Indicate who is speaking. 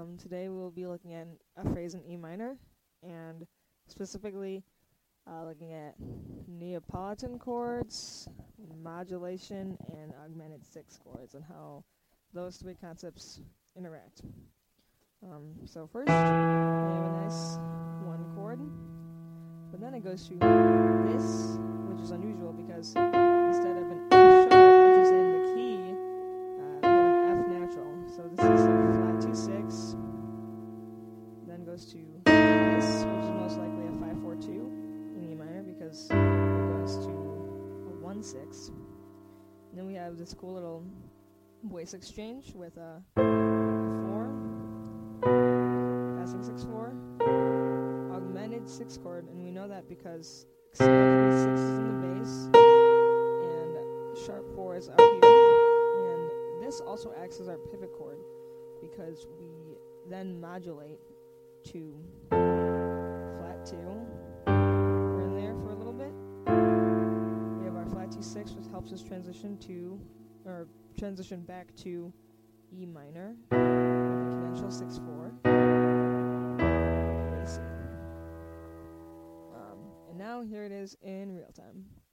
Speaker 1: Today we'll be looking at a phrase in E minor, and specifically looking at Neapolitan chords, modulation, and augmented sixth chords, and how those three concepts interact. So first, we have a nice one chord, but then it goes to this, which is unusual because instead of an F sharp, which is in the key, we have an F natural. So this is a flat 2/6, then goes to this, which is most likely a 5/4-2 in E minor because it goes to a 1/6. And then we have this cool little voice exchange with a 4, passing 6/4, augmented 6 chord, and we know that because 6 is in the bass and sharp 4 is up here, and this also acts as our pivot chord because we then modulate to flat 2. We're in there for a little bit. We have our flat 2/6, which helps us transition back to E minor, the conventional 6/4. And now here it is in real time.